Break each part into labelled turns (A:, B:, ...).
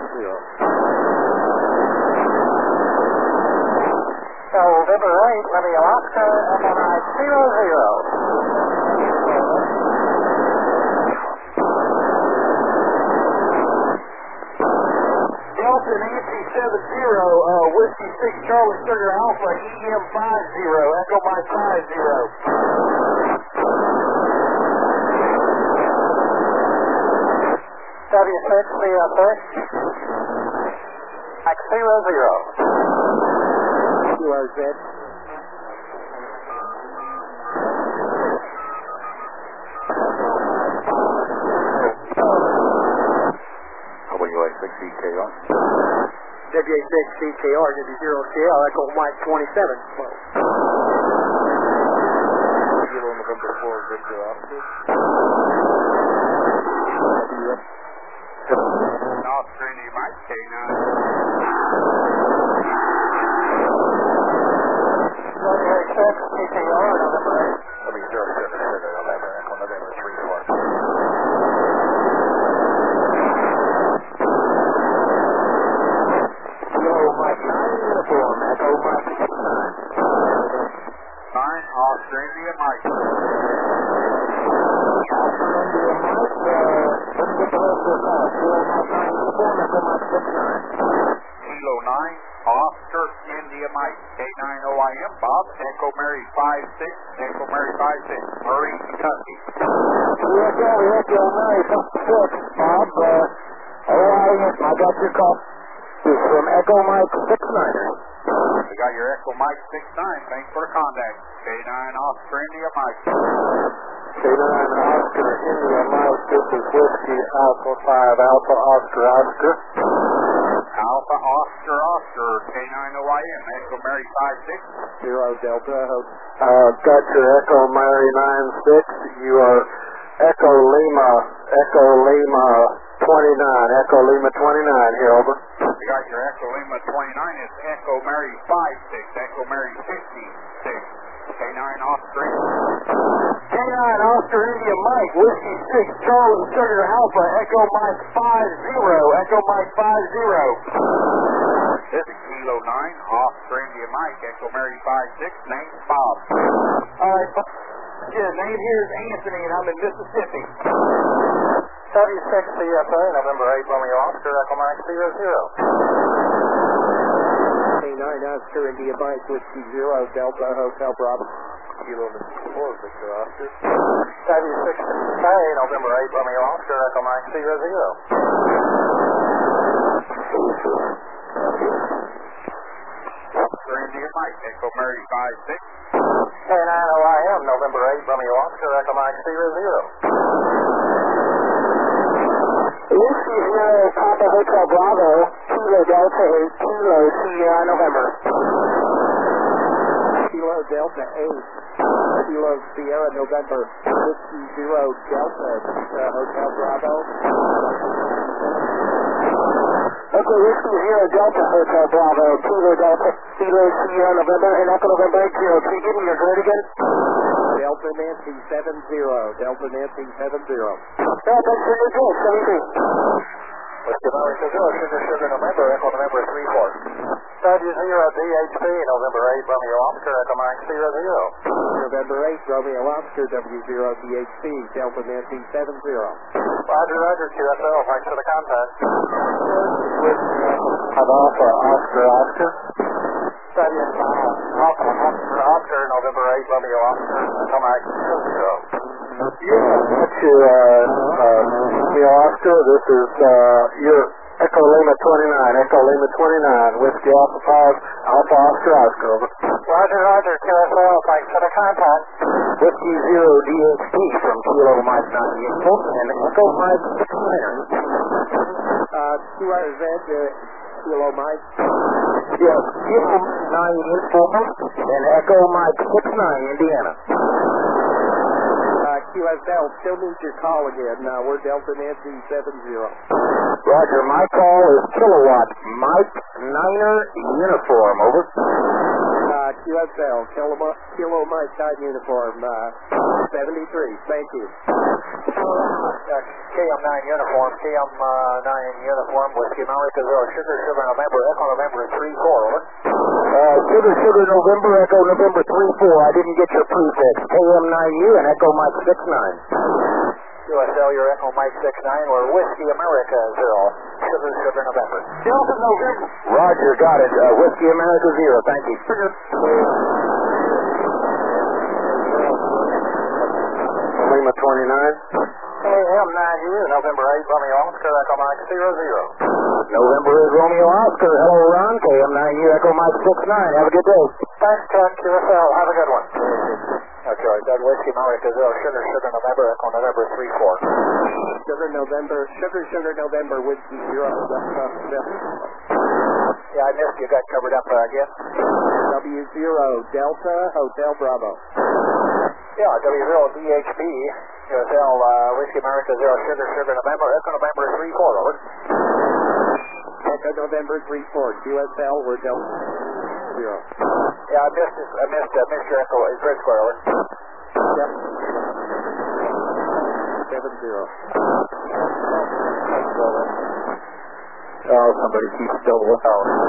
A: November 8, Romeo Oscar, Echo Mike 00. Delta Nancy 70, Whiskey 6 Charlie Sugar Alpha, EM 50, Echo Mike 50. W6 CFA, Mike 00.
B: Kilo Z.
C: WA6CKR.
B: WA6CKR, W0KL, Echo Mike 27.
C: Kilo November 4, Victor Oscar. Australia Mike K9.
A: WA6 CKR, November 8.
C: W07 Sugar November, Echo November 3-4.
A: Mike 9 uniform, Echo Mike 69.
C: 9, Australia Mike.
A: Australia Mike, let's get the rest of this out. Kilo Mike 9 uniform, Echo Mike 69.
C: Kilo 9, Oscar India Mike. K9 OIM, Bob. Echo Mary 56, Echo Mary 56. Murray, Kentucky.
A: Echo Mary 56, Bob. OIM, I got your call. This is from Echo Mike 69er.
C: We got your Echo Mike 69. Thanks for the contact. K9 Oscar India Mike.
A: K9 Oscar India Mike. This is Whiskey Alpha 5 Alpha Oscar Oscar.
C: Alpha Oscar Oscar. K9 OIM. Echo Mary 56.
B: 0 Delta.
A: Got your Echo Mary 96. You are Echo Lima 29. Echo Lima 29 here, over.
C: We got your Echo Lima 29. It's Echo Mary 56. Echo Mary 56. K9 Oscar.
A: K9 Oscar India Mike, Whiskey 6, Charlie Sugar Alpha, Echo Mike 50, Echo Mike 50.
C: This is Kilo 9, Oscar India Mike, Echo Mary 56, name's Bob.
A: Alright, yeah, name here is Anthony and I'm in Mississippi. W6 CFA, November 8, Romeo Oscar, Echo Mike 00.
B: K9 Oscar India Mike, Whiskey 0 Delta Hotel Bravo.
C: Kilo 4, Victor Oscar.
A: W6 CFA, November 8, Romeo Oscar, Echo Mike 00.
C: Oscar India Mike, Echo Mary 56.
A: K9 OIM, November 8, Romeo Oscar, Echo Mike 00. Whiskey 0, Papa Hotel Bravo, Kilo Delta 8, Kilo Sierra November.
B: Kilo Delta 8, Kilo Sierra November. Whiskey 0 Delta Hotel Bravo.
A: Okay, Whiskey 0 Delta Hotel Bravo, Kilo Delta, Kilo Sierra November, and Echo November 8 Kilo. Can you give me your grade again?
B: Delta Nancy 70, Delta Nancy 70.
A: Yeah, thanks for your good, 72. Whiskey Mary 60, Sugar November, Echo November 34. W0 DHP, November 8, Romeo Oscar, Echo Mike 00.
B: November 8, Romeo Oscar, W0 DHP, Delta Nancy 70.
A: Roger, QSL, thanks for the contact. Alpha Oscar Oscar. Alpha Oscar, November 8, Romeo Oscar, Echo Mike 00. That's your Romeo Oscar. This is your Echo Lima 29, Echo Lima 29, Whiskey Alpha 5, Alpha Oscar Oscar, over. Roger, QSL, thanks for the contact. Whiskey 0 DHP from Kilo Mike 98 and Echo Mike 69.
B: QRZ, Kilo Mike.
A: Yes, Kilo 9 Informer and Echo Mike 69, Indiana.
B: QSL, still need your call again. We're Delta Nancy 70.
A: Roger, my call is Kilowatt Mike Niner Uniform, over.
B: QSL, Kilo Mike 9 uniform, 73. Thank you.
A: KM9 uniform, KM9 uniform, Whiskey America 0, Sugar November, Echo November 3-4, over. Sugar November, Echo November 3-4. I didn't get your prefix. KM9U and Echo Mike 6-9. QSL, your Echo Mike 6-9, or Whiskey America 0, Sugar November. Delta November. Roger, got it. Whiskey America 0, thank you. Lima 29. KM9U, November 8, Romeo Oscar, Echo Mike 0-0. November 8, Romeo Oscar. Hello, Ron. KM9U, Echo Mike 6-9. Have a good day. Thanks, Ted. QSL. Have a good one. That's right. That Whiskey America 0, Sugar November, Echo November 3-4.
B: Sugar November, Whiskey 0.
A: Yeah, I missed you. Got covered up again.
B: W0, Delta, Hotel Bravo.
A: Yeah, W0, DHB, QSL, Whiskey America 0, Sugar November, Echo November 3-4, over.
B: Echo November 3-4, QSL, we're Delta 0.
A: Yeah, I missed your Echo, is Red Square, over.
B: Yep. 7-0.
A: Oh, somebody keeps still with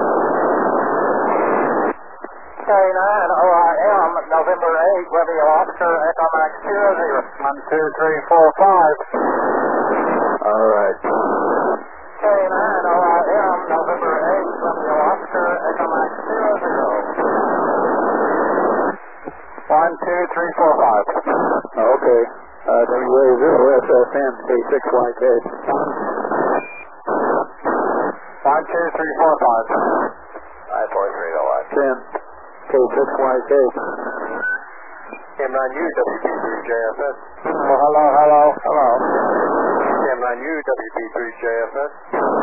A: K9 OIM, November 8, Romeo Oscar, Echo Max 0-0. 1, 2, 3, 4, 5. All right. K9 OIM, November 8, Romeo Oscar, Echo Max 0-0. 1, 2, 3, 4, 5. Okay. WA0SFM, K6YK. 1, 2, 3, 4, 5. 5, 4, 3, 10. K6YK. KM9U, WP3JFS. Hello. KM9U, WP3JFS.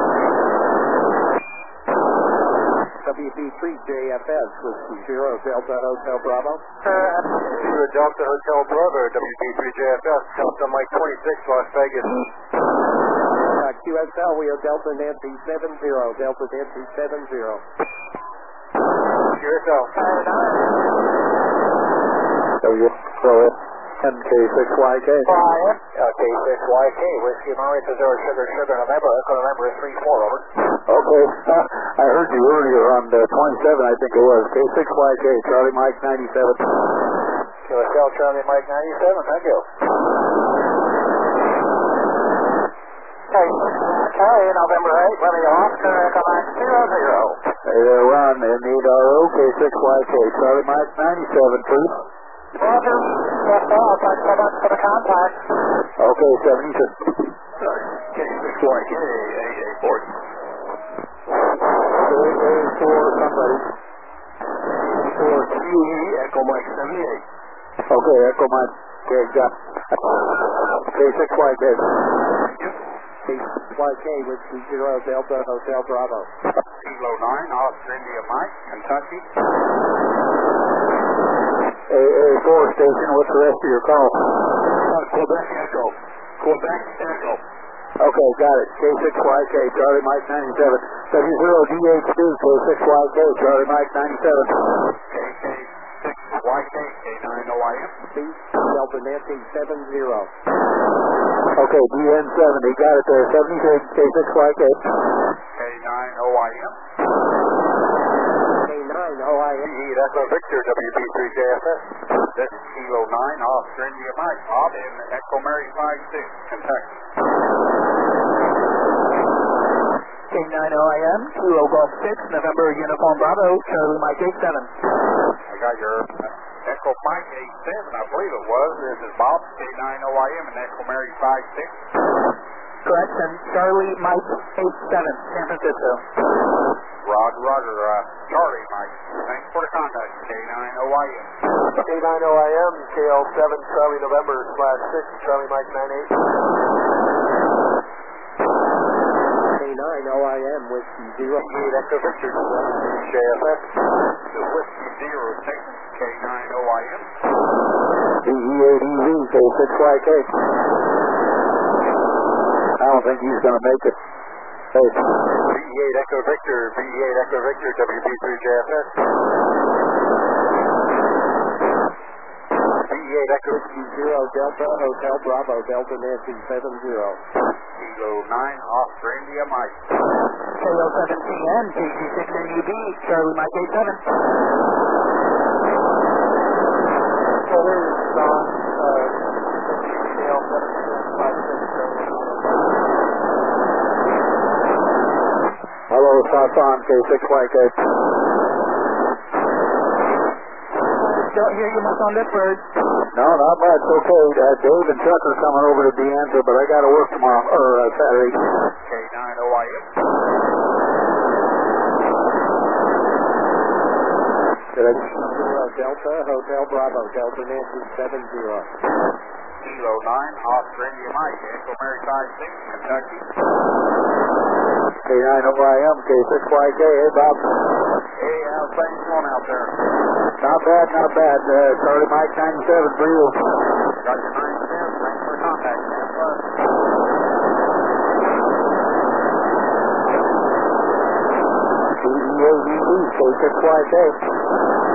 B: WP3JFS, Whiskey 0, Delta Hotel Bravo.
A: Delta Hotel Bravo, WP3JFS, Delta Mike 26, Las Vegas.
B: QSL, we are Delta Nancy 70, Delta Nancy 70.
A: QSL. K6YK. K6YK, Whiskey America 0, Sugar November, Echo November 3-4, over. Okay, I heard you earlier on the 27, I think it was. K6YK, Charlie Mike 97. QSL, Charlie Mike 97, thank you. Okay, November 8, Romeo Oscar, Echo Mike 0-0. Hey there, Ron, NERO, K6YK, Charlie Mike 97, please. Roger. QSL, thanks so much for the contact. Okay, 76. K6YK, AA4. AA4, somebody. AA4, QE, Echo Mike 78. Okay, Echo Mike, okay, got K6YK.
B: K6YK, Whiskey 0, Delta Hotel Bravo.
C: Kilo 9, Oscar India Mike, Kentucky.
A: AA4 station, what's the rest of your call?
C: Quebec Echo.
A: Okay, got it. K6YK, Charlie Mike 97. W0DHB, K6YK, Charlie Mike 97.
C: KK6YK, K9OIM.
B: Delta Nancy 70.
A: Okay, DN70, got it there. 76, K6YK.
C: K9OIM.
B: K9OIM.
A: Echo Victor, WP3JFS.
C: This is Kilo 9, Oscar India Mike, Bob in Echo Mary 56, Kentucky.
A: K9OIM, Kilo Golf 6, November Uniform Bravo, Charlie Mike 87.
C: I got your Echo Mike 87, I believe it was. This is Bob, K9OIM and Echo Mary 56.
A: Correct, and Charlie Mike 87, San Francisco.
C: Roger, Charlie Mike. Thanks for the contact, K9OIM.
A: K9OIM, KL7, Charlie November /6, Charlie Mike 98.
B: K9OIM, Whiskey 0.
A: Echo Victor, JFS.
C: The Whiskey 0 station, K9OIM.
A: DE8EV, K6YK. I don't think he's going to make it. Hey. VE8 Echo Victor, WP3JFS. Echo.
B: Whiskey Zero Delta Hotel Bravo Delta Nancy 70.
C: Kilo 9, Oscar India Mike.
D: KO17N, KG6NUB, Charlie Mike 87.
B: So there's
A: Hello, Sasan, K6YK.
D: Don't hear you much on that bird.
A: No, not much. Okay, Dave and Chuck are coming over to Deanza, but I got to work tomorrow, or Saturday.
C: K9OIM.
A: Did I?
B: Zero Delta Hotel Bravo Delta Nancy 70.
C: Kilo 9, Oscar India Mike. Echo Mary 56, Kentucky.
A: K9OIM, K6YK. Hey, Bob.
C: Hey, how's things going out there?
A: Not bad, not bad. Charlie Mike 97 for you.
C: Got your 910. Thanks for the contact. Stand plus.
A: DEAVE, K6YK.